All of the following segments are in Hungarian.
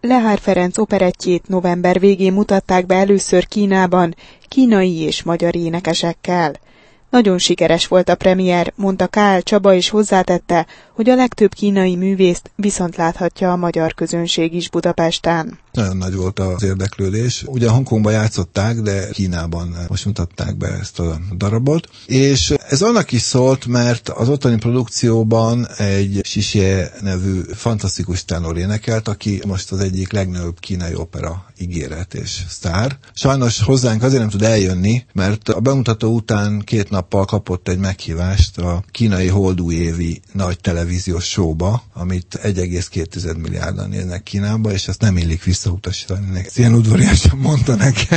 Lehár Ferenc operettjét november végén mutatták be először Kínában, kínai és magyar énekesekkel. Nagyon sikeres volt a premier, mondta K.L. Csaba, és hozzátette, hogy a legtöbb kínai művészt viszont láthatja a magyar közönség is Budapesten. Nagyon nagy volt az érdeklődés. Ugye Hongkongban játszották, de Kínában most mutatták be ezt a darabot. És ez annak is szólt, mert az ottani produkcióban egy Xie nevű fantasztikus tenor énekelt, aki most az egyik legnagyobb kínai opera ígéret és sztár. Sajnos hozzánk azért nem tud eljönni, mert a bemutató után 2 nappal kapott egy meghívást a kínai holdújévi nagy televíziós showba, amit 1,2 milliárdan néznek Kínába, és ezt nem illik visszautasítani. Ezt ilyen udvariasan mondta nekem.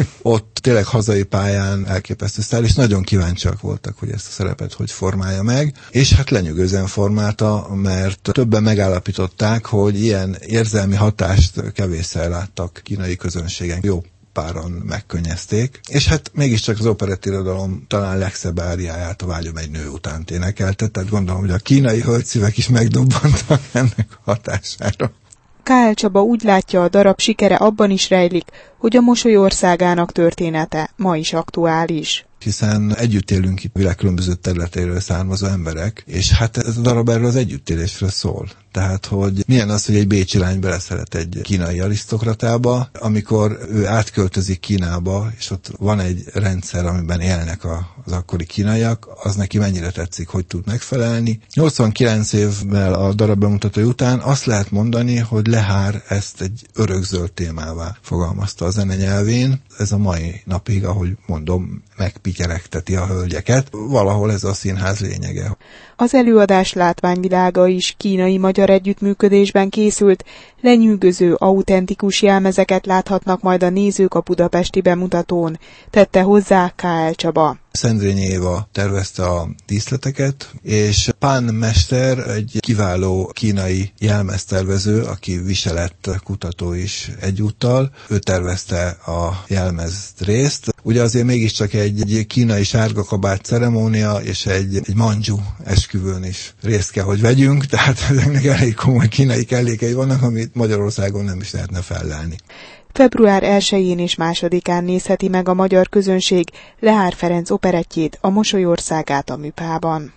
Ott tényleg hazai pályán elképesztő sztár, és nagyon kíváncsiak voltak, hogy ezt a szerepet hogy formálja meg, és hát lenyűgözően formálta, mert többen megállapították, hogy ilyen érzelmi hatást kevésszer láttak kínai közönségen. Jó páran megkönnyezték, és hát mégiscsak az operettirodalom talán legszebb áriáját, a Vágyom egy nő után énekelte, tehát gondolom, hogy a kínai hölgyszívek is megdobbantak ennek a hatására. K.L. Csaba úgy látja, a darab sikere abban is rejlik, hogy a Mosoly országának története ma is aktuális. Hiszen együtt élünk itt világ különböző területeiről származó emberek, és hát ez a darab erről az együttélésről szól. Tehát, hogy milyen az, hogy egy bécsi lány beleszeret egy kínai arisztokratába, amikor ő átköltözik Kínába, és ott van egy rendszer, amiben élnek az akkori kínaiak, az neki mennyire tetszik, hogy tud megfelelni. 89 évvel a darab bemutatója után azt lehet mondani, hogy Lehár ezt egy örökzöld témává fogalmazta a zene nyelvén. Ez a mai napig, ahogy mondom, megpityeregteti a hölgyeket. Valahol ez a színház lényege. Az előadás látványvilága is kínai-magyar együttműködésben készült, lenyűgöző, autentikus jelmezeket láthatnak majd a nézők a budapesti bemutatón, tette hozzá K.L. Csaba. Szendrényi Éva tervezte a díszleteket, és Pan mester egy kiváló kínai jelmeztervező, aki viselett kutató is egyúttal. Ő tervezte a jelmezt részt. Ugye azért mégiscsak egy kínai sárgakabát ceremónia és egy mandzsu esküvőn is részt kell, hogy vegyünk, tehát ezeknek elég komoly kínai kellékei vannak, amit Magyarországon nem is lehetne fellelni. Február 1-én és 2-án nézheti meg a magyar közönség Lehár Ferenc operettjét, a Mosoly országát a Műpában.